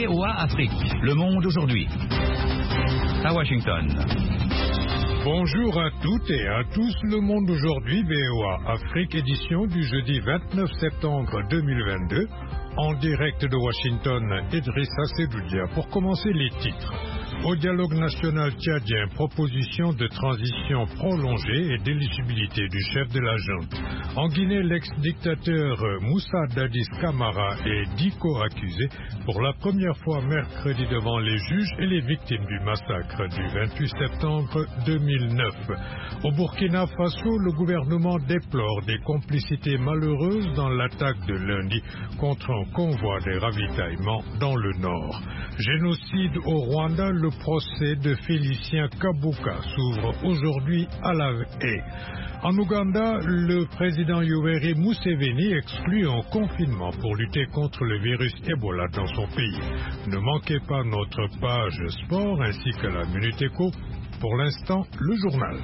VOA Afrique, le monde aujourd'hui. À Washington. Bonjour à toutes et à tous, le monde aujourd'hui, VOA Afrique, édition du jeudi 29 septembre 2022. En direct de Washington, Idrissa Sedoudia. Pour commencer, les titres. Au dialogue national tchadien, proposition de transition prolongée et d'éligibilité du chef de la junte. En Guinée, l'ex-dictateur Moussa Dadis Camara est dit co-accusé pour la première fois mercredi devant les juges et les victimes du massacre du 28 septembre 2009. Au Burkina Faso, le gouvernement déplore des complicités malheureuses dans l'attaque de lundi contre un convoi des ravitaillements dans le nord. Génocide au Rwanda, le procès de Félicien Kabuka s'ouvre aujourd'hui à La Haye. En Ouganda, le président Yoweri Museveni exclut un confinement pour lutter contre le virus Ebola dans son pays. Ne manquez pas notre page sport ainsi que la Minute Éco. Pour l'instant, le journal.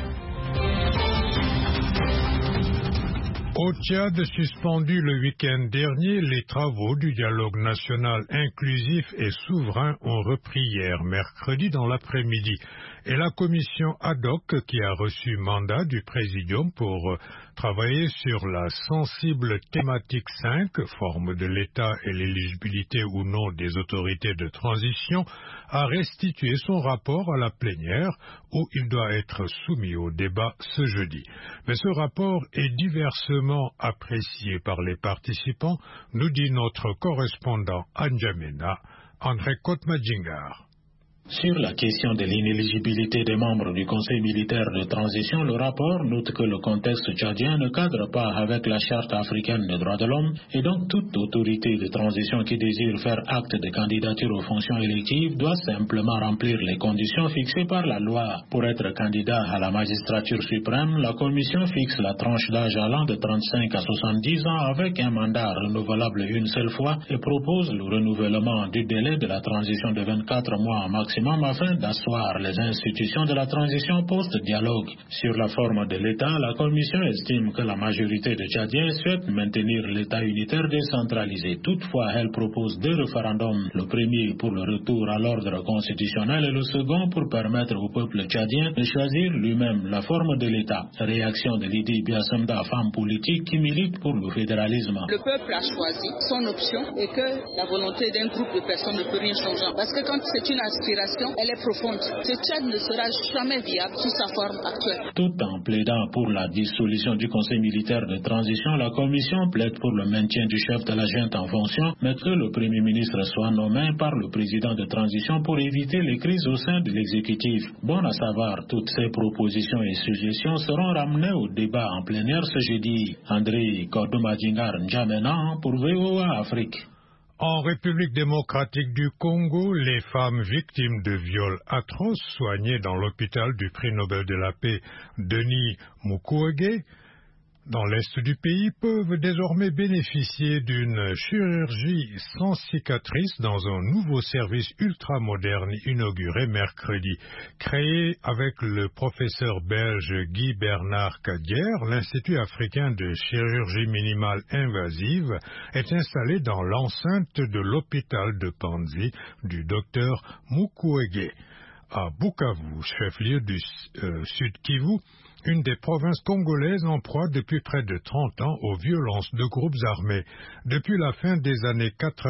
Au Tchad, suspendu le week-end dernier, les travaux du dialogue national inclusif et souverain ont repris hier mercredi dans l'après-midi. Et la commission ad hoc qui a reçu mandat du Présidium pour travailler sur la sensible thématique 5, forme de l'État et l'éligibilité ou non des autorités de transition, a restitué son rapport à la plénière où il doit être soumis au débat ce jeudi. Mais ce rapport est diversement apprécié par les participants, nous dit notre correspondant à N'Djamena, André Kotmadjingar. Sur la question de l'inéligibilité des membres du Conseil militaire de transition, le rapport note que le contexte tchadien ne cadre pas avec la Charte africaine des droits de l'homme et donc toute autorité de transition qui désire faire acte de candidature aux fonctions électives doit simplement remplir les conditions fixées par la loi. Pour être candidat à la magistrature suprême, la Commission fixe la tranche d'âge allant de 35 à 70 ans avec un mandat renouvelable une seule fois et propose le renouvellement du délai de la transition de 24 mois maximum afin d'asseoir les institutions de la transition post-dialogue. Sur la forme de l'État, la Commission estime que la majorité des Tchadiens souhaite maintenir l'État unitaire décentralisé. Toutefois, elle propose deux référendums, le premier pour le retour à l'ordre constitutionnel et le second pour permettre au peuple tchadien de choisir lui-même la forme de l'État. Réaction de Lydie Biasemda, femme politique qui milite pour le fédéralisme. Le peuple a choisi son option et que la volonté d'un groupe de personnes ne peut rien changer. Parce que quand c'est une aspiration, elle est profonde. Ce Tchad ne sera jamais viable sous sa forme actuelle. Tout en plaidant pour la dissolution du Conseil militaire de transition, la Commission plaide pour le maintien du chef de la junte en fonction, mais que le Premier ministre soit nommé par le président de transition pour éviter les crises au sein de l'exécutif. Bon à savoir, toutes ces propositions et suggestions seront ramenées au débat en plénière ce jeudi. André Kordomadjingar N'Djamena pour VOA Afrique. En République démocratique du Congo, les femmes victimes de viols atroces soignées dans l'hôpital du prix Nobel de la paix Denis Mukwege, dans l'est du pays, peuvent désormais bénéficier d'une chirurgie sans cicatrice dans un nouveau service ultramoderne inauguré mercredi. Créé avec le professeur belge Guy Bernard Cadière, l'Institut africain de chirurgie minimale invasive est installé dans l'enceinte de l'hôpital de Panzi du docteur Mukwege. À Bukavu, chef-lieu du Sud Kivu, une des provinces congolaises en proie depuis près de 30 ans aux violences de groupes armés. Depuis la fin des années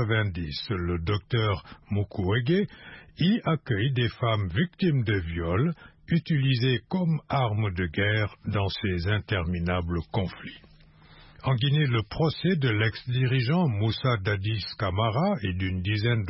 90, le docteur Mukwege y accueille des femmes victimes de viols utilisées comme armes de guerre dans ces interminables conflits. En Guinée, le procès de l'ex-dirigeant Moussa Dadis Camara et d'une dizaine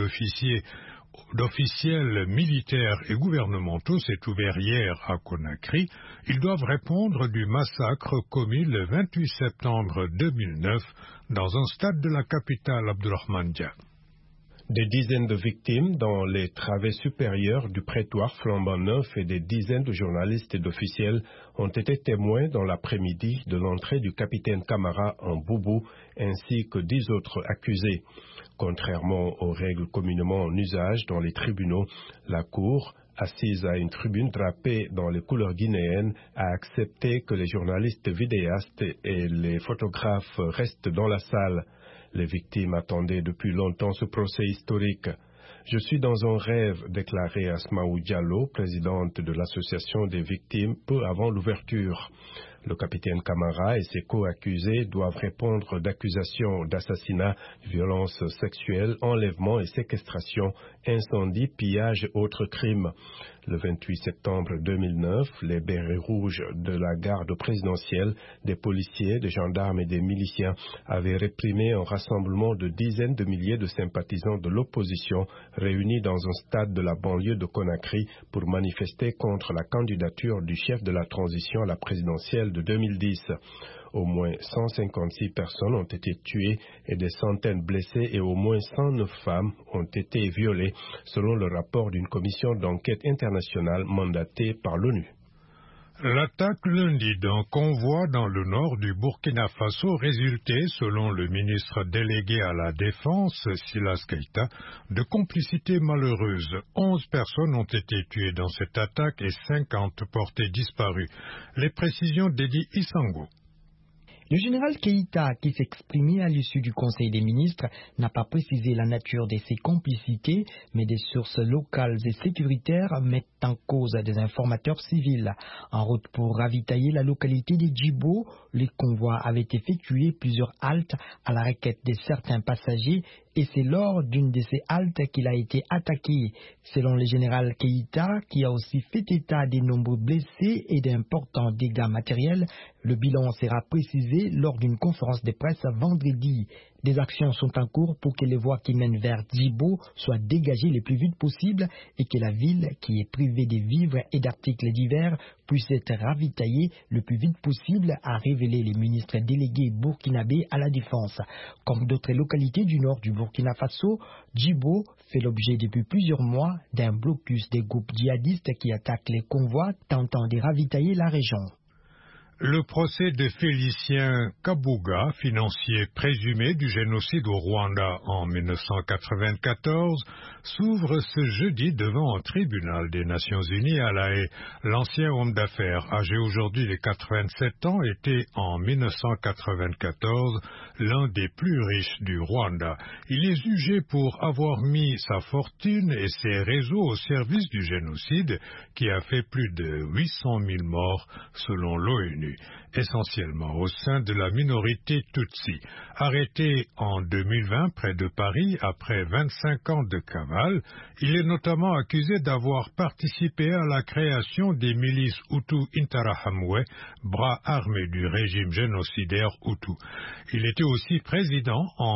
d'officiels militaires et gouvernementaux s'est ouvert hier à Conakry. Ils doivent répondre du massacre commis le 28 septembre 2009 dans un stade de la capitale Abdourahmane Dia. Des dizaines de victimes dans les travées supérieures du prétoire flambant neuf et des dizaines de journalistes et d'officiels ont été témoins dans l'après-midi de l'entrée du capitaine Camara en Boubou ainsi que 10 autres accusés. Contrairement aux règles communément en usage dans les tribunaux, la Cour, assise à une tribune drapée dans les couleurs guinéennes, a accepté que les journalistes vidéastes et les photographes restent dans la salle. Les victimes attendaient depuis longtemps ce procès historique. Je suis dans un rêve, déclarait Asmaou Diallo, présidente de l'association des victimes, peu avant l'ouverture. Le capitaine Camara et ses co-accusés doivent répondre d'accusations d'assassinat, violences sexuelles, enlèvement et séquestration, incendie, pillage et autres crimes. Le 28 septembre 2009, les bérets rouges de la garde présidentielle, des policiers, des gendarmes et des miliciens avaient réprimé un rassemblement de dizaines de milliers de sympathisants de l'opposition réunis dans un stade de la banlieue de Conakry pour manifester contre la candidature du chef de la transition à la présidentielle de 2010. Au moins 156 personnes ont été tuées et des centaines blessées et au moins 109 femmes ont été violées, selon le rapport d'une commission d'enquête internationale mandatée par l'ONU. L'attaque lundi d'un convoi dans le nord du Burkina Faso résultait, selon le ministre délégué à la Défense, Silas Keita, de complicité malheureuse. 11 personnes ont été tuées dans cette attaque et 50 portées disparues. Les précisions d'Edi Isango. Le général Keita, qui s'exprimait à l'issue du Conseil des ministres, n'a pas précisé la nature de ces complicités, mais des sources locales et sécuritaires mettent en cause des informateurs civils. En route pour ravitailler la localité de Djibo, les convois avaient effectué plusieurs haltes à la requête de certains passagers et c'est lors d'une de ces haltes qu'il a été attaqué. Selon le général Keita, qui a aussi fait état des nombreux blessés et d'importants dégâts matériels, le bilan sera précisé lors d'une conférence de presse vendredi. Des actions sont en cours pour que les voies qui mènent vers Djibo soient dégagées le plus vite possible et que la ville, qui est privée de vivres et d'articles divers, puisse être ravitaillée le plus vite possible, a révélé le ministre délégué burkinabé à la Défense. Comme d'autres localités du nord du Burkina Faso, Djibo fait l'objet depuis plusieurs mois d'un blocus des groupes djihadistes qui attaquent les convois tentant de ravitailler la région. Le procès de Félicien Kabuga, financier présumé du génocide au Rwanda en 1994, s'ouvre ce jeudi devant un tribunal des Nations Unies à La Haye. L'ancien homme d'affaires, âgé aujourd'hui de 87 ans, était en 1994 l'un des plus riches du Rwanda. Il est jugé pour avoir mis sa fortune et ses réseaux au service du génocide qui a fait plus de 800 000 morts selon l'ONU, essentiellement au sein de la minorité Tutsi. Arrêté en 2020 près de Paris après 25 ans de cavale, il est notamment accusé d'avoir participé à la création des milices Hutu Interahamwe, bras armés du régime génocidaire Hutu. Il était aussi président en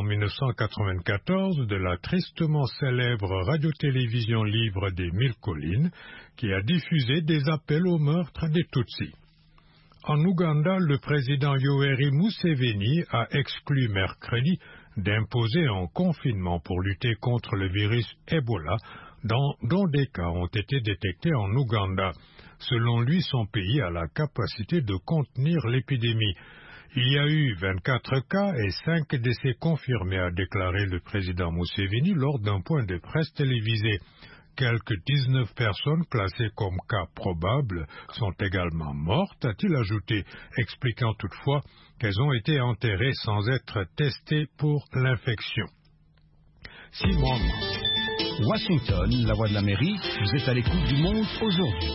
1994 de la tristement célèbre radio-télévision libre des Mille Collines, qui a diffusé des appels au meurtre des Tutsis. En Ouganda, le président Yoweri Museveni a exclu mercredi d'imposer un confinement pour lutter contre le virus Ebola, dont des cas ont été détectés en Ouganda. Selon lui, son pays a la capacité de contenir l'épidémie. Il y a eu 24 cas et 5 décès confirmés, a déclaré le président Museveni lors d'un point de presse télévisé. Quelques 19 personnes classées comme cas probables sont également mortes, a-t-il ajouté, expliquant toutefois qu'elles ont été enterrées sans être testées pour l'infection. Simon. Washington, la voix de l'Amérique, vous êtes à l'écoute du monde aujourd'hui.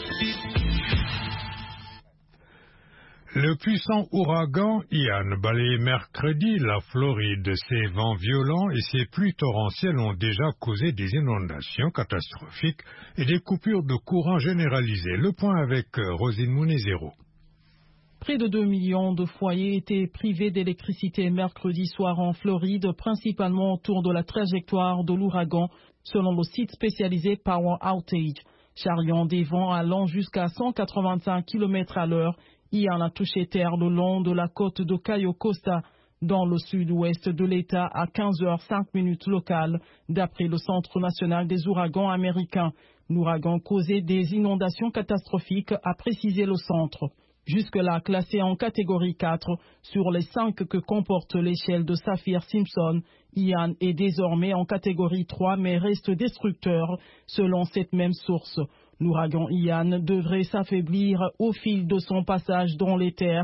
Le puissant ouragan Ian balayait mercredi la Floride. Ses vents violents et ses pluies torrentielles ont déjà causé des inondations catastrophiques et des coupures de courant généralisées. Le point avec Rosine Mounezero. Près de 2 millions de foyers étaient privés d'électricité mercredi soir en Floride, principalement autour de la trajectoire de l'ouragan, selon le site spécialisé Power Outage. Charriant des vents allant jusqu'à 185 km à l'heure, Ian a touché terre le long de la côte de Cayo Costa, dans le sud-ouest de l'État, à 15h05 locales, d'après le Centre national des ouragans américains. L'ouragan causait des inondations catastrophiques, a précisé le centre. Jusque-là classé en catégorie 4 sur les 5 que comporte l'échelle de Saffir-Simpson, Ian est désormais en catégorie 3 mais reste destructeur selon cette même source. L'ouragan Ian devrait s'affaiblir au fil de son passage dans les terres,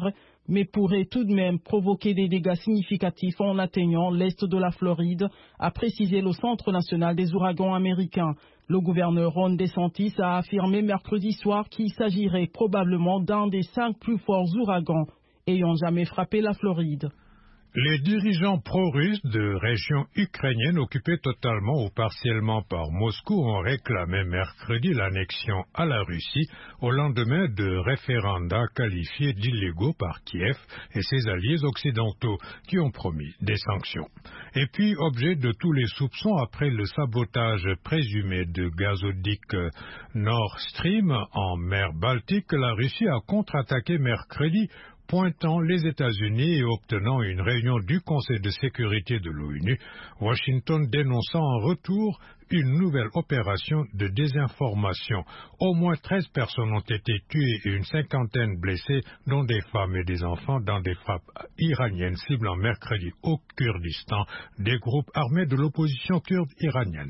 mais pourrait tout de même provoquer des dégâts significatifs en atteignant l'est de la Floride, a précisé le Centre national des ouragans américains. Le gouverneur Ron DeSantis a affirmé mercredi soir qu'il s'agirait probablement d'un des 5 plus forts ouragans ayant jamais frappé la Floride. Les dirigeants pro-russes de régions ukrainiennes occupées totalement ou partiellement par Moscou ont réclamé mercredi l'annexion à la Russie au lendemain de référendums qualifiés d'illégaux par Kiev et ses alliés occidentaux qui ont promis des sanctions. Et puis, objet de tous les soupçons après le sabotage présumé de gazoduc Nord Stream en mer Baltique, la Russie a contre-attaqué mercredi, pointant les États-Unis et obtenant une réunion du Conseil de sécurité de l'ONU, Washington dénonçant en retour une nouvelle opération de désinformation. Au moins 13 personnes ont été tuées et une 50aine blessées, dont des femmes et des enfants, dans des frappes iraniennes ciblant mercredi au Kurdistan des groupes armés de l'opposition kurde iranienne.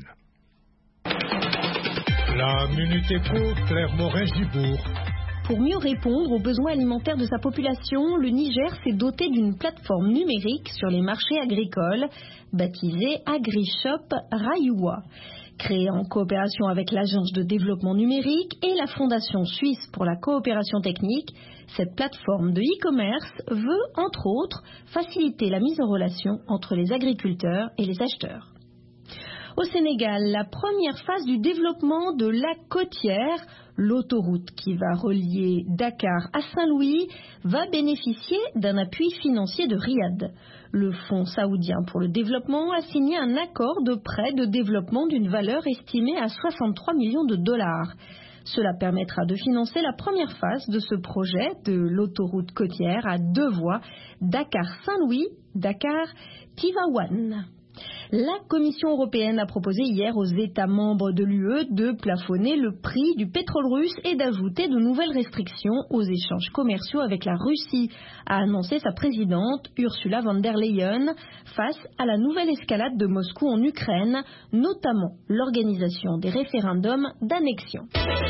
La Minute Éco, Claire Morin-Gibourg. Pour mieux répondre aux besoins alimentaires de sa population, le Niger s'est doté d'une plateforme numérique sur les marchés agricoles, baptisée AgriShop Rayua. Créée en coopération avec l'Agence de développement numérique et la Fondation suisse pour la coopération technique, cette plateforme de e-commerce veut, entre autres, faciliter la mise en relation entre les agriculteurs et les acheteurs. Au Sénégal, la première phase du développement de la côtière, l'autoroute qui va relier Dakar à Saint-Louis, va bénéficier d'un appui financier de Riyad. Le Fonds saoudien pour le développement a signé un accord de prêt de développement d'une valeur estimée à 63 millions de dollars. Cela permettra de financer la première phase de ce projet de l'autoroute côtière à 2 voies, Dakar-Saint-Louis, Dakar-Tivaouane. La Commission européenne a proposé hier aux États membres de l'UE de plafonner le prix du pétrole russe et d'ajouter de nouvelles restrictions aux échanges commerciaux avec la Russie, a annoncé sa présidente Ursula von der Leyen face à la nouvelle escalade de Moscou en Ukraine, notamment l'organisation des référendums d'annexion.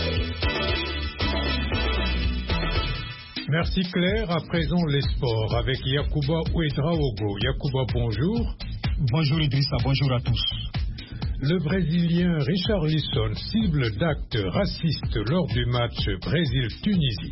Merci Claire. À présent les sports avec Yacouba Ouedraogo. Yacouba, bonjour. Bonjour Idrissa, bonjour à tous. Le Brésilien Richarlison cible d'actes racistes lors du match Brésil-Tunisie.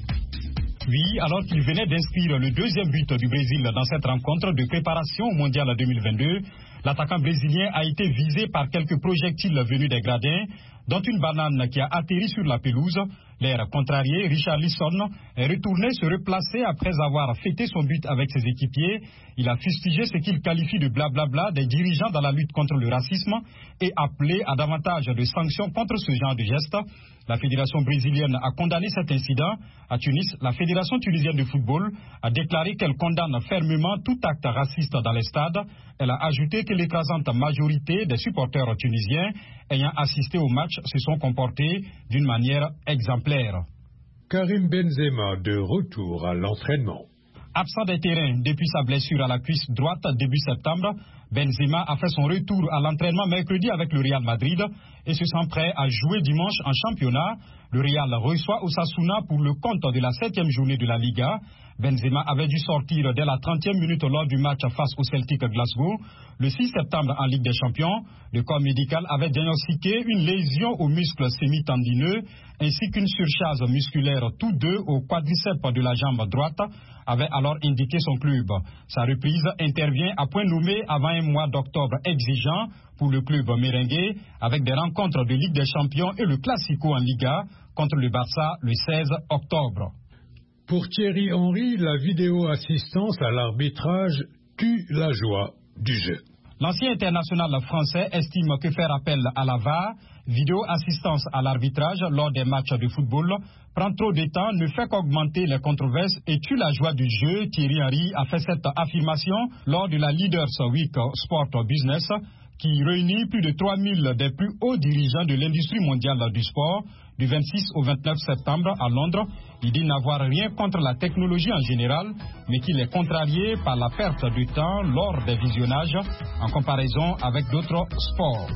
Oui, alors qu'il venait d'inscrire le 2e but du Brésil dans cette rencontre de préparation au Mondial 2022, l'attaquant brésilien a été visé par quelques projectiles venus des gradins, dont une banane qui a atterri sur la pelouse. L'air contrarié, Richarlison est retourné se replacer après avoir fêté son but avec ses équipiers. Il a fustigé ce qu'il qualifie de blablabla des dirigeants dans la lutte contre le racisme et appelé à davantage de sanctions contre ce genre de gestes. La fédération brésilienne a condamné cet incident. À Tunis, la fédération tunisienne de football a déclaré qu'elle condamne fermement tout acte raciste dans les stades. Elle a ajouté que l'écrasante majorité des supporters tunisiens ayant assisté au match se sont comportés d'une manière exemplaire. Karim Benzema de retour à l'entraînement. Absent des terrains depuis sa blessure à la cuisse droite début septembre, Benzema a fait son retour à l'entraînement mercredi avec le Real Madrid et se sent prêt à jouer dimanche en championnat. Le Real reçoit Osasuna pour le compte de la 7e journée de la Liga. Benzema avait dû sortir dès la 30e minute lors du match face au Celtic Glasgow. Le 6 septembre en Ligue des Champions, le corps médical avait diagnostiqué une lésion au muscle sémitendineux ainsi qu'une surcharge musculaire, tous deux au quadriceps de la jambe droite, avait alors indiqué son club. Sa reprise intervient à point nommé avant un mois d'octobre exigeant pour le club merengue, avec des rencontres de Ligue des Champions et le Classico en Liga contre le Barça le 16 octobre. Pour Thierry Henry, la vidéo-assistance à l'arbitrage tue la joie du jeu. L'ancien international français estime que faire appel à la VAR, vidéo-assistance à l'arbitrage lors des matchs de football, prend trop de temps, ne fait qu'augmenter les controverses et tue la joie du jeu. Thierry Henry a fait cette affirmation lors de la Leaders Week Sport Business, qui réunit plus de 3000 des plus hauts dirigeants de l'industrie mondiale du sport, du 26 au 29 septembre à Londres. Il dit n'avoir rien contre la technologie en général, mais qu'il est contrarié par la perte de temps lors des visionnages en comparaison avec d'autres sports.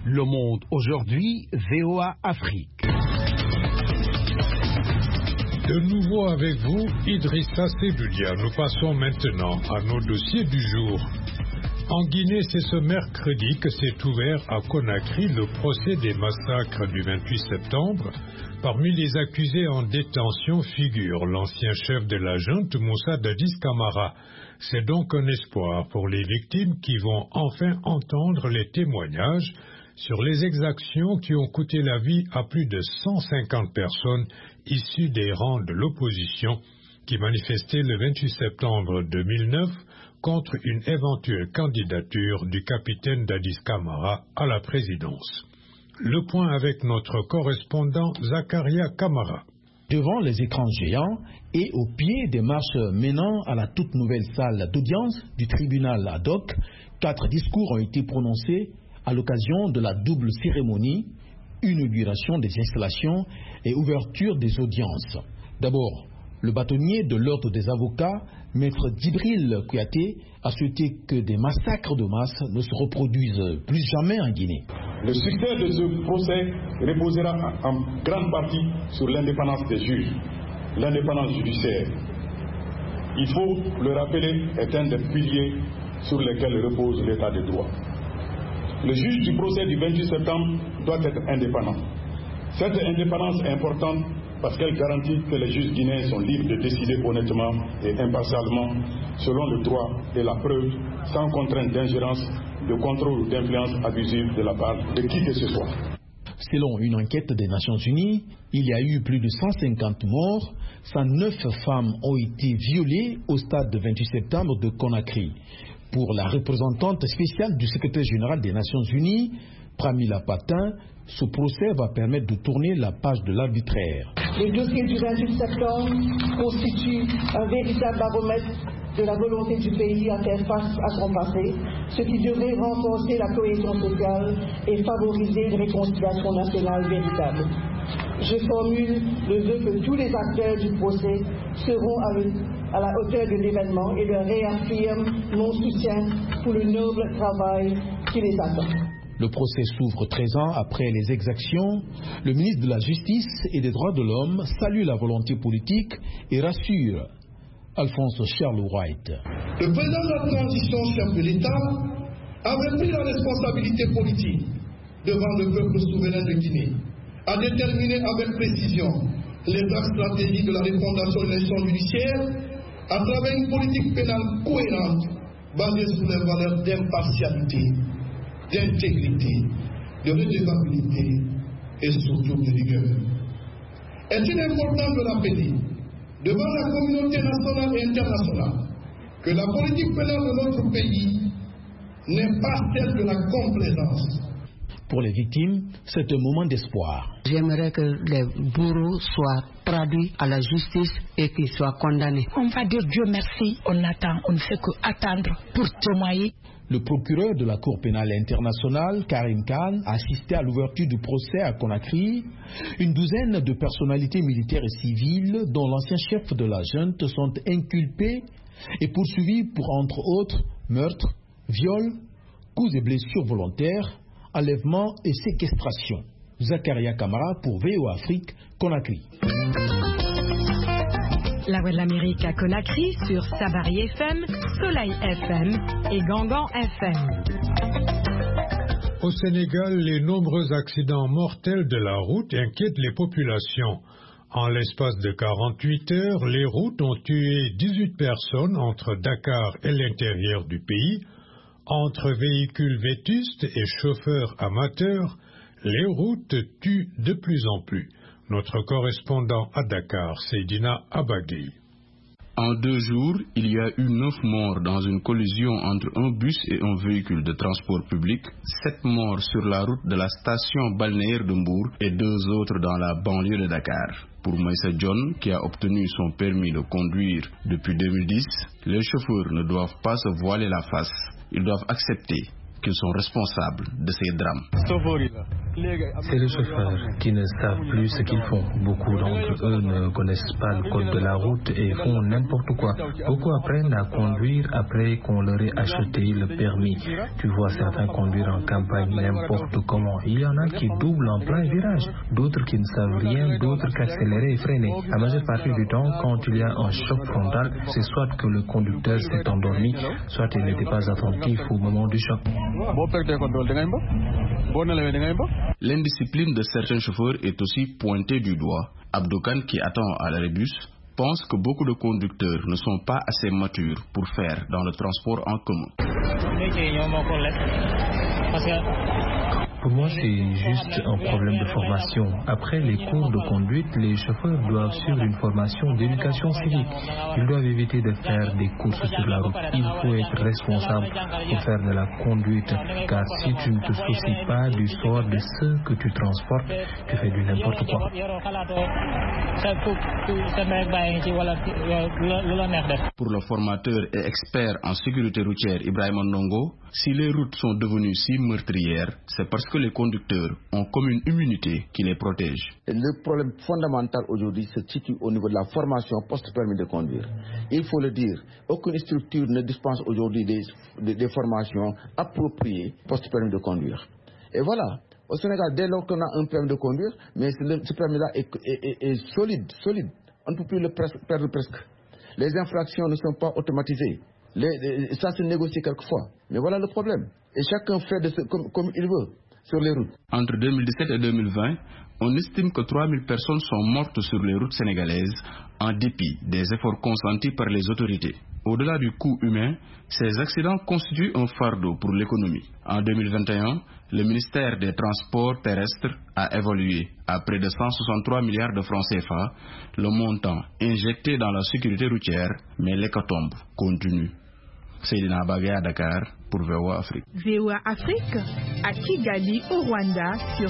Le Monde aujourd'hui, VOA Afrique. De nouveau avec vous, Idrissa Sebulia. Nous passons maintenant à nos dossiers du jour. En Guinée, c'est ce mercredi que s'est ouvert à Conakry le procès des massacres du 28 septembre. Parmi les accusés en détention figure l'ancien chef de la junte Moussa Dadis Camara. C'est donc un espoir pour les victimes qui vont enfin entendre les témoignages sur les exactions qui ont coûté la vie à plus de 150 personnes issues des rangs de l'opposition qui manifestaient le 28 septembre 2009 contre une éventuelle candidature du capitaine Dadis Camara à la présidence. Le point avec notre correspondant Zakaria Kamara. Devant les écrans géants et au pied des marches menant à la toute nouvelle salle d'audience du tribunal ad hoc, 4 discours ont été prononcés à l'occasion de la double cérémonie, inauguration des installations et ouverture des audiences. D'abord, le bâtonnier de l'ordre des avocats, Maître Djibril Kouyaté, a souhaité que des massacres de masse ne se reproduisent plus jamais en Guinée. Le succès de ce procès reposera en grande partie sur l'indépendance des juges, l'indépendance judiciaire. Il faut le rappeler, est un des piliers sur lesquels repose l'état de droit. Le juge du procès du 28 septembre doit être indépendant. Cette indépendance est importante parce qu'elle garantit que les juges guinéens sont libres de décider honnêtement et impartialement selon le droit et la preuve, sans contrainte d'ingérence, de contrôle ou d'influence abusive de la part de qui que ce soit. Selon une enquête des Nations Unies, il y a eu plus de 150 morts, 109 femmes ont été violées au stade de 28 septembre de Conakry. Pour la représentante spéciale du secrétaire général des Nations Unies, Pramila Patin, ce procès va permettre de tourner la page de l'arbitraire. Le dossier du 28 septembre constitue un véritable baromètre de la volonté du pays à faire face à son passé, ce qui devrait renforcer la cohésion sociale et favoriser une réconciliation nationale véritable. Je formule le vœu que tous les acteurs du procès seront à la hauteur de l'événement et leur réaffirme mon soutien pour le noble travail qui les attend. Le procès s'ouvre 13 ans après les exactions. Le ministre de la Justice et des Droits de l'Homme salue la volonté politique et rassure Alphonse Charles White. Le président de la transition, chef de l'État, avait pris la responsabilité politique devant le peuple souverain de Guinée, a déterminé avec précision les axes stratégiques de la refondation de l'institution judiciaire à travers une politique pénale cohérente basée sur les valeurs d'impartialité, d'intégrité, de redevabilité et surtout de rigueur. Est-il important de rappeler devant la communauté nationale et internationale que la politique pénale de notre pays n'est pas celle de la complaisance. Pour les victimes, c'est un moment d'espoir. J'aimerais que les bourreaux soient traduits à la justice et qu'ils soient condamnés. On va dire Dieu merci, on attend, on ne fait qu'attendre pour témoigner. Le procureur de la Cour pénale internationale, Karim Khan, a assisté à l'ouverture du procès à Conakry. Une douzaine de personnalités militaires et civiles, dont l'ancien chef de la junte, sont inculpés et poursuivis pour, entre autres, meurtre, viol, coups et blessures volontaires, enlèvement et séquestration. Zakaria Kamara pour VOA Afrique, Conakry. La Voix de l'Amérique à Conakry sur Sabari FM, Soleil FM et Gangan FM. Au Sénégal, les nombreux accidents mortels de la route inquiètent les populations. En l'espace de 48 heures, les routes ont tué 18 personnes entre Dakar et l'intérieur du pays. Entre véhicules vétustes et chauffeurs amateurs, les routes tuent de plus en plus. Notre correspondant à Dakar, Seydina Abagui. En 2 jours, il y a eu 9 morts dans une collision entre un bus et un véhicule de transport public, 7 morts sur la route de la station balnéaire de Mbour et 2 autres dans la banlieue de Dakar. Pour Maïssa John, qui a obtenu son permis de conduire depuis 2010, les chauffeurs ne doivent pas se voiler la face. Ils doivent accepter qu'ils sont responsables de ces drames. C'est les chauffeurs qui ne savent plus ce qu'ils font. Beaucoup d'entre eux ne connaissent pas le code de la route et font n'importe quoi. Beaucoup apprennent à conduire après qu'on leur ait acheté le permis. Tu vois certains conduire en campagne n'importe comment. Il y en a qui doublent en plein virage, d'autres qui ne savent rien, d'autres qu'accélérer et freiner. La majeure partie du temps, quand il y a un choc frontal, c'est soit que le conducteur s'est endormi, soit il n'était pas attentif au moment du choc. L'indiscipline de certains chauffeurs est aussi pointée du doigt. Abdoukan, qui attend à l'arrêt-bus, pense que beaucoup de conducteurs ne sont pas assez matures pour faire dans le transport en commun. Pour moi, c'est juste un problème de formation. Après les cours de conduite, les chauffeurs doivent suivre une formation d'éducation civique. Ils doivent éviter de faire des courses sur la route. Il faut être responsable pour faire de la conduite, car si tu ne te soucies pas du sort de ceux que tu transportes, tu fais du n'importe quoi. Pour le formateur et expert en sécurité routière Ibrahim Ndongo, si les routes sont devenues si meurtrières, c'est parce que les conducteurs ont comme une immunité qui les protège. Le problème fondamental aujourd'hui se situe au niveau de la formation post-permis de conduire. Il faut le dire, aucune structure ne dispense aujourd'hui des formations appropriées post-permis de conduire. Et voilà, au Sénégal, dès lors qu'on a un permis de conduire, mais ce permis-là est solide. On ne peut plus le perdre presque. Les infractions ne sont pas automatisées. Ça se négocie quelquefois. Mais voilà le problème. Et chacun fait comme il veut sur les routes. Entre 2017 et 2020, on estime que 3000 personnes sont mortes sur les routes sénégalaises en dépit des efforts consentis par les autorités. Au-delà du coût humain, ces accidents constituent un fardeau pour l'économie. En 2021, le ministère des Transports terrestres a évalué à près de 163 milliards de francs CFA le montant injecté dans la sécurité routière, mais l'hécatombe continue. Seydina Bagay à Dakar pour VOA Afrique. VOA Afrique à Kigali au Rwanda sur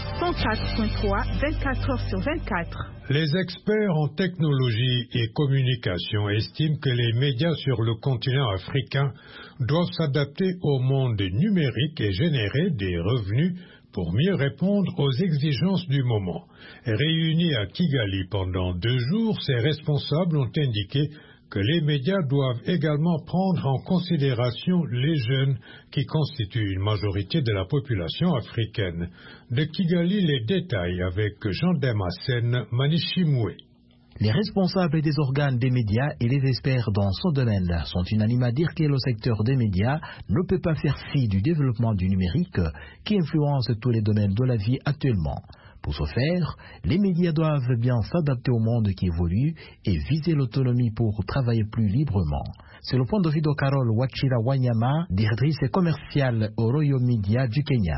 104.3 24 heures sur 24. Les experts en technologie et communication estiment que les médias sur le continent africain doivent s'adapter au monde numérique et générer des revenus pour mieux répondre aux exigences du moment. Réunis à Kigali pendant 2 jours, ces responsables ont indiqué que les médias doivent également prendre en considération les jeunes qui constituent une majorité de la population africaine. De Kigali, les détails avec Jean-Damascène Manichimoué. Les responsables des organes des médias et les experts dans ce domaine sont unanimes à dire que le secteur des médias ne peut pas faire fi du développement du numérique qui influence tous les domaines de la vie actuellement. Pour ce faire, les médias doivent bien s'adapter au monde qui évolue et viser l'autonomie pour travailler plus librement. C'est le point de vue de Carole Wachira Wanyama, directrice commerciale au Royaume Media du Kenya.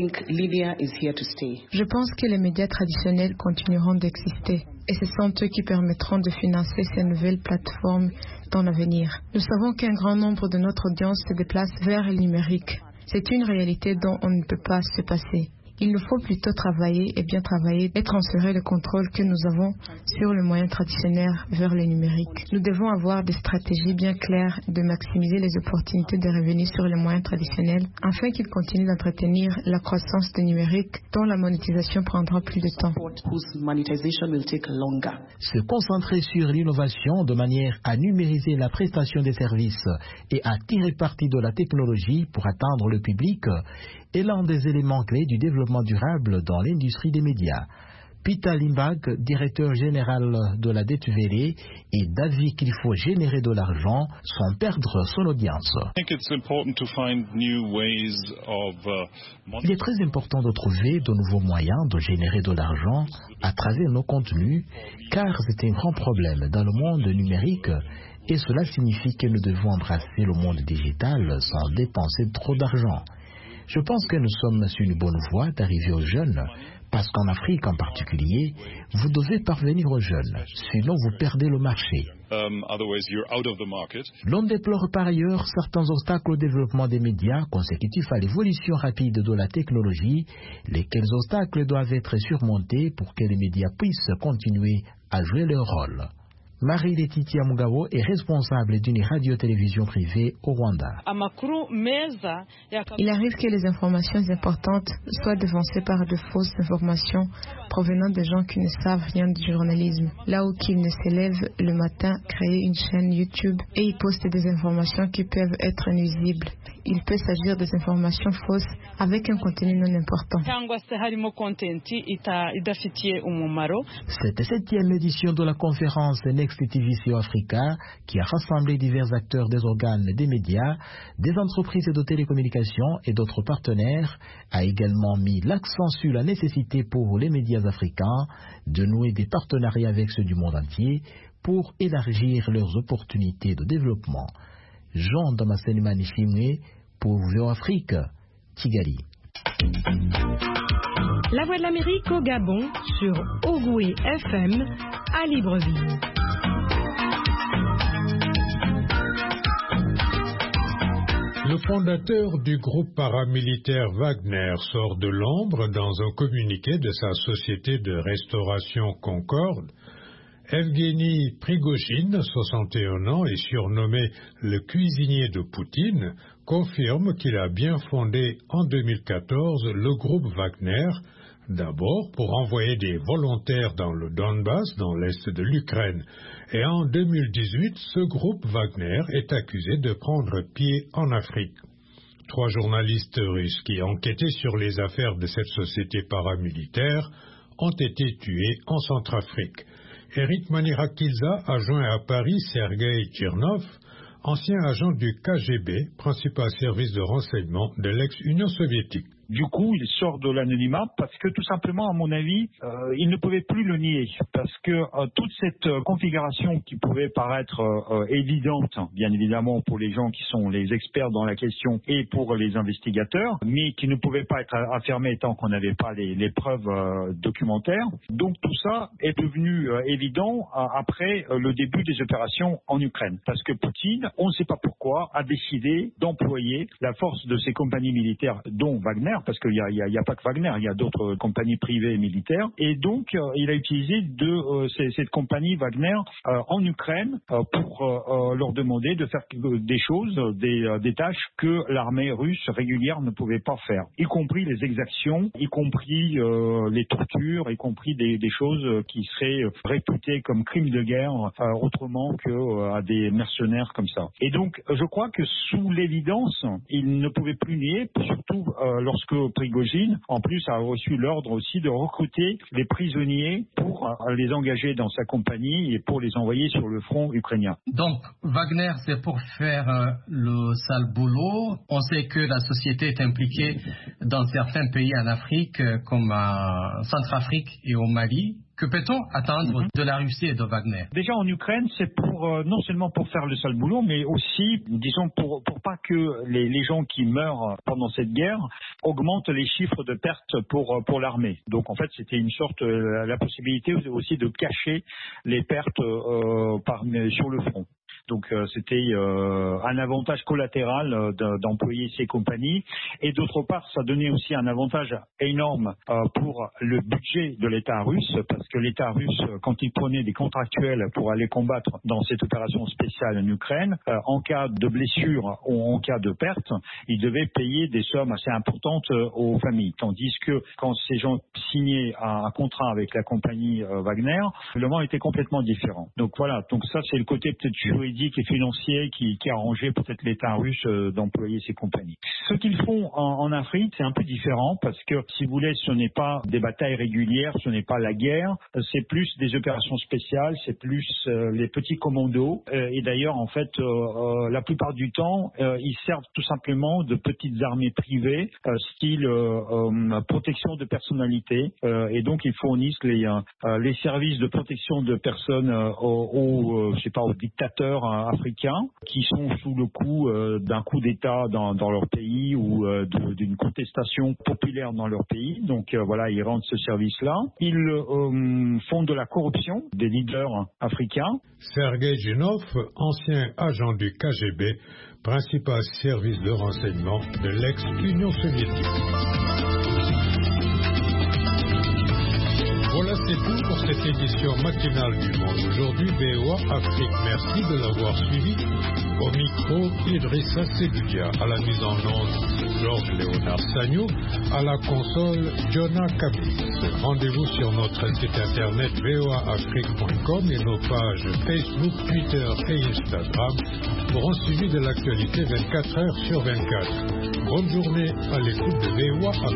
Je pense que les médias traditionnels continueront d'exister et ce sont eux qui permettront de financer ces nouvelles plateformes dans l'avenir. Nous savons qu'un grand nombre de notre audience se déplace vers le numérique. C'est une réalité dont on ne peut pas se passer. Il nous faut plutôt travailler et bien travailler et transférer le contrôle que nous avons sur le moyen traditionnel vers le numérique. Nous devons avoir des stratégies bien claires de maximiser les opportunités de revenus sur les moyens traditionnels afin qu'ils continuent d'entretenir la croissance du numérique dont la monétisation prendra plus de temps. Se concentrer sur l'innovation de manière à numériser la prestation des services et à tirer parti de la technologie pour atteindre le public est l'un des éléments clés du développement durable dans l'industrie des médias. Peter Limbag, directeur général de la Deutsche Welle, est d'avis qu'il faut générer de l'argent sans perdre son audience. Il est très important de trouver de nouveaux moyens de générer de l'argent à travers nos contenus, car c'est un grand problème dans le monde numérique et cela signifie que nous devons embrasser le monde digital sans dépenser trop d'argent. Je pense que nous sommes sur une bonne voie d'arriver aux jeunes, parce qu'en Afrique en particulier, vous devez parvenir aux jeunes, sinon vous perdez le marché. L'on déplore par ailleurs certains obstacles au développement des médias consécutifs à l'évolution rapide de la technologie, lesquels obstacles doivent être surmontés pour que les médias puissent continuer à jouer leur rôle. Marie-Laetitia Mugabo est responsable d'une radio-télévision privée au Rwanda. Il arrive que les informations importantes soient devancées par de fausses informations provenant de gens qui ne savent rien du journalisme. Là où qu'ils ne se lèvent le matin, créer une chaîne YouTube et y postent des informations qui peuvent être nuisibles. Il peut s'agir des informations fausses avec un contenu non important. Cette 7e édition de la conférence Next TVCO Africa, qui a rassemblé divers acteurs des organes des médias, des entreprises de télécommunications et d'autres partenaires, a également mis l'accent sur la nécessité pour les médias africains de nouer des partenariats avec ceux du monde entier pour élargir leurs opportunités de développement. Jean Damascene Nishimwe pour VOA Afrique, Kigali. La Voix de l'Amérique au Gabon sur Ogoué FM à Libreville. Le fondateur du groupe paramilitaire Wagner sort de l'ombre dans un communiqué de sa société de restauration Concorde. Evgeny Prigojine, 61 ans et surnommé le cuisinier de Poutine, confirme qu'il a bien fondé en 2014 le groupe Wagner, d'abord pour envoyer des volontaires dans le Donbass, dans l'est de l'Ukraine. Et en 2018, ce groupe Wagner est accusé de prendre pied en Afrique. 3 journalistes russes qui enquêtaient sur les affaires de cette société paramilitaire ont été tués en Centrafrique. Eric Manirakilza a joint à Paris Sergei Tchernov, ancien agent du KGB, principal service de renseignement de l'ex-Union soviétique. Du coup, il sort de l'anonymat parce que tout simplement, à mon avis, il ne pouvait plus le nier. Parce que toute cette configuration qui pouvait paraître évidente, bien évidemment pour les gens qui sont les experts dans la question et pour les investigateurs, mais qui ne pouvait pas être affirmée tant qu'on n'avait pas les preuves documentaires. Donc tout ça est devenu évident après le début des opérations en Ukraine. Parce que Poutine, on ne sait pas pourquoi, a décidé d'employer la force de ses compagnies militaires, dont Wagner, parce qu'il n'y a pas que Wagner, il y a d'autres compagnies privées et militaires. Et donc, il a utilisé cette compagnie Wagner en Ukraine pour leur demander de faire des choses, des tâches que l'armée russe régulière ne pouvait pas faire, y compris les exactions, y compris les tortures, y compris des choses qui seraient réputées comme crimes de guerre autrement qu'à des mercenaires comme ça. Et donc, je crois que sous l'évidence, il ne pouvait plus nier, surtout lorsque Prigojine, en plus, a reçu l'ordre aussi de recruter les prisonniers pour les engager dans sa compagnie et pour les envoyer sur le front ukrainien. Donc, Wagner, c'est pour faire le sale boulot. On sait que la société est impliquée dans certains pays en Afrique, comme en Centrafrique et au Mali. Que peut-on attendre de la Russie et de Wagner? Déjà en Ukraine, c'est pour non seulement pour faire le sale boulot, mais aussi, disons, pour pas que les gens qui meurent pendant cette guerre augmentent les chiffres de pertes pour l'armée. Donc en fait, c'était une sorte la possibilité aussi de cacher les pertes sur le front. Donc c'était un avantage collatéral d'employer ces compagnies. Et d'autre part, ça donnait aussi un avantage énorme pour le budget de l'État russe, parce que l'État russe, quand il prenait des contractuels pour aller combattre dans cette opération spéciale en Ukraine, en cas de blessure ou en cas de perte, il devait payer des sommes assez importantes aux familles. Tandis que quand ces gens signaient un contrat avec la compagnie Wagner, le monde était complètement différent. Donc voilà, donc ça c'est le côté peut-être juridique et financier qui arrangeait peut-être l'État russe d'employer ces compagnies. Ce qu'ils font en Afrique, c'est un peu différent parce que, si vous voulez, ce n'est pas des batailles régulières, ce n'est pas la guerre, c'est plus des opérations spéciales, c'est plus les petits commandos. Et d'ailleurs, en fait, la plupart du temps, ils servent tout simplement de petites armées privées, style protection de personnalité. Et donc, ils fournissent les services de protection de personnes aux dictateurs africains qui sont sous le coup d'un coup d'État dans leur pays ou d'une contestation populaire dans leur pays. Donc voilà, ils rendent ce service-là. Ils font de la corruption des leaders africains. Sergei Junov, ancien agent du KGB, principal service de renseignement de l'ex-Union soviétique. Voilà, c'est tout pour cette édition matinale du Monde aujourd'hui. VOA Afrique, merci de l'avoir suivi. Au micro, Idrissa Sebudia. À la mise en onde, Georges Léonard Sagnou. À la console, Jonah Kabis. Rendez-vous sur notre site internet voaafrique.com et nos pages Facebook, Twitter et Instagram pour un suivi de l'actualité 24 heures sur 24. Bonne journée à l'écoute de VOA Afrique.